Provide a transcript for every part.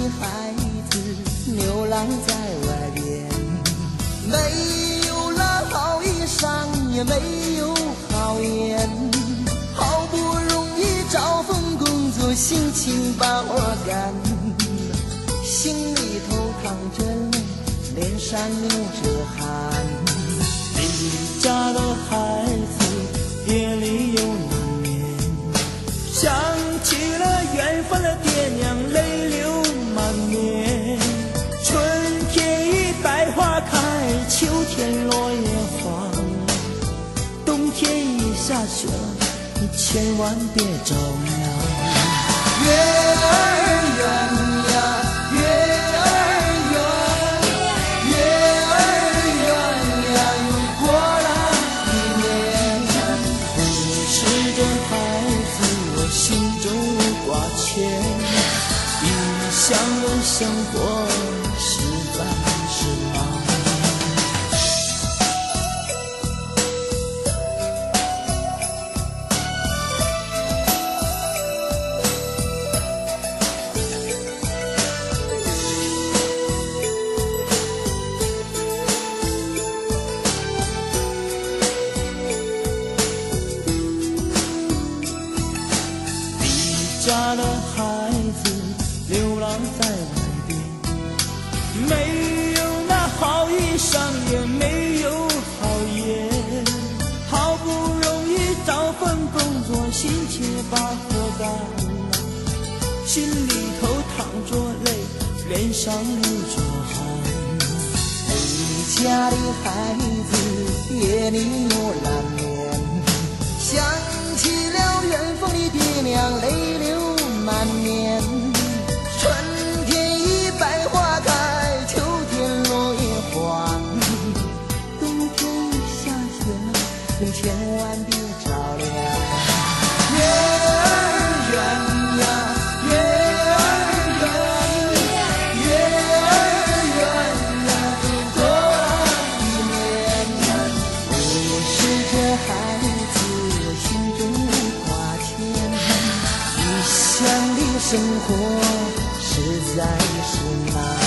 孩子流浪在外边，没有了好衣裳，也没有好颜，好不容易找份工作，辛勤把活干，心里头淌着泪，脸上流着汗。离家的孩子夜里又难眠，想起了远方的爹娘，泪流满面。春天已百花开，秋天落叶黄，冬天已下雪了，你千万别着凉。月儿圆呀，月儿圆，月儿圆呀，又过了一年。不是这孩子我心中无挂牵，异乡的生活实在是难。家的孩子流浪在外边，没有那好衣裳，也没有好颜，好不容易找份工作，辛勤把活干了，心里头淌着泪，脸上流着汗。回家的孩子夜里又难眠，想起了远方的爹娘，泪流满面。春天已百花开，秋天落叶黄，冬天已下雪了，你千万别着凉。月儿圆呀，月儿圆，月儿圆呀，又过了一年。不是这孩子我心中无挂牵，异乡的生活实在是难。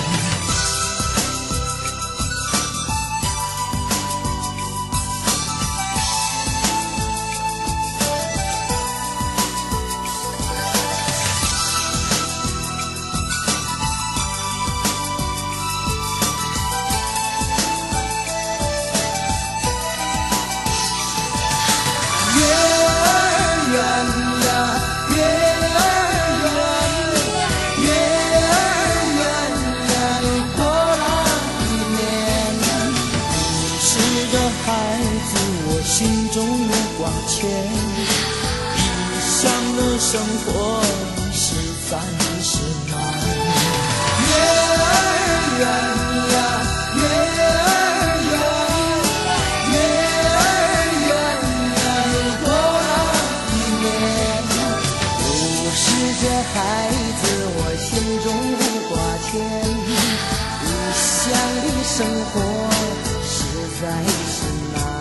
月儿圆呀，月儿圆，月儿圆呀，又过了一年。你是个孩子我心中有挂牵，异乡的生活实在是难。月儿圆呀，月儿圆，月儿圆呀，又过了一年。不是这孩子我心中无挂牵，异乡的生活实在是难。